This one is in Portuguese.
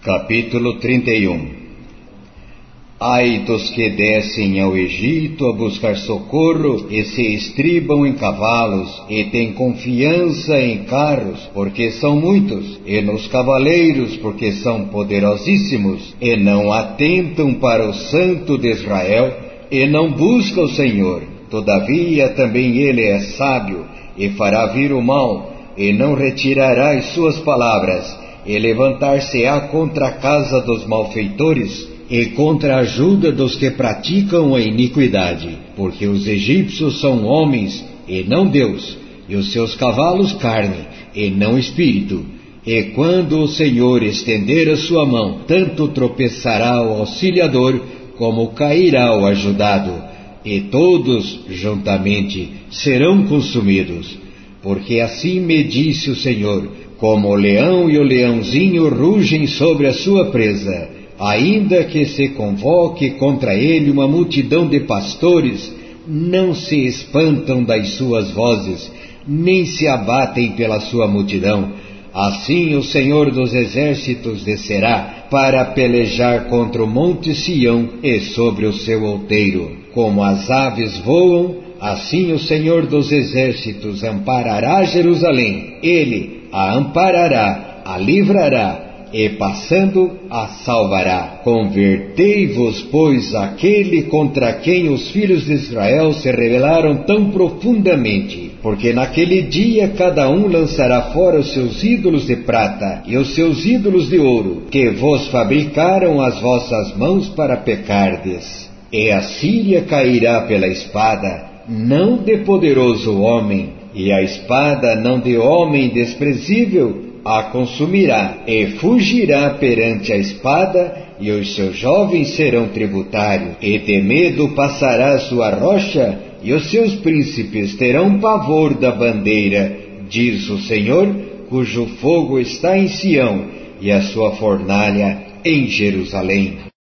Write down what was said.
Capítulo 31. Ai dos que descem ao Egito a buscar socorro e se estribam em cavalos e têm confiança em carros, porque são muitos, e nos cavaleiros, porque são poderosíssimos, e não atentam para o Santo de Israel, e não buscam o Senhor. Todavia também ele é sábio, e fará vir o mal, e não retirará as suas palavras, e levantar-se-á contra a casa dos malfeitores, e contra a ajuda dos que praticam a iniquidade, porque os egípcios são homens, e não Deus, e os seus cavalos carne, e não espírito. E quando o Senhor estender a sua mão, tanto tropeçará o auxiliador, como cairá o ajudado, e todos, juntamente, serão consumidos. Porque assim me disse o Senhor: como o leão e o leãozinho rugem sobre a sua presa, ainda que se convoque contra ele uma multidão de pastores, não se espantam das suas vozes, nem se abatem pela sua multidão. Assim o Senhor dos Exércitos descerá para pelejar contra o monte Sião e sobre o seu outeiro. Como as aves voam, assim o Senhor dos Exércitos amparará Jerusalém. Ele a amparará, a livrará, e passando a salvará. Convertei-vos, pois, àquele contra quem os filhos de Israel se rebelaram tão profundamente, porque naquele dia cada um lançará fora os seus ídolos de prata e os seus ídolos de ouro, que vos fabricaram as vossas mãos para pecardes. E a Síria cairá pela espada, não de poderoso homem, e a espada não de homem desprezível a consumirá, e fugirá perante a espada, e os seus jovens serão tributários, e de medo passará sua rocha, e os seus príncipes terão pavor da bandeira, diz o Senhor, cujo fogo está em Sião, e a sua fornalha em Jerusalém.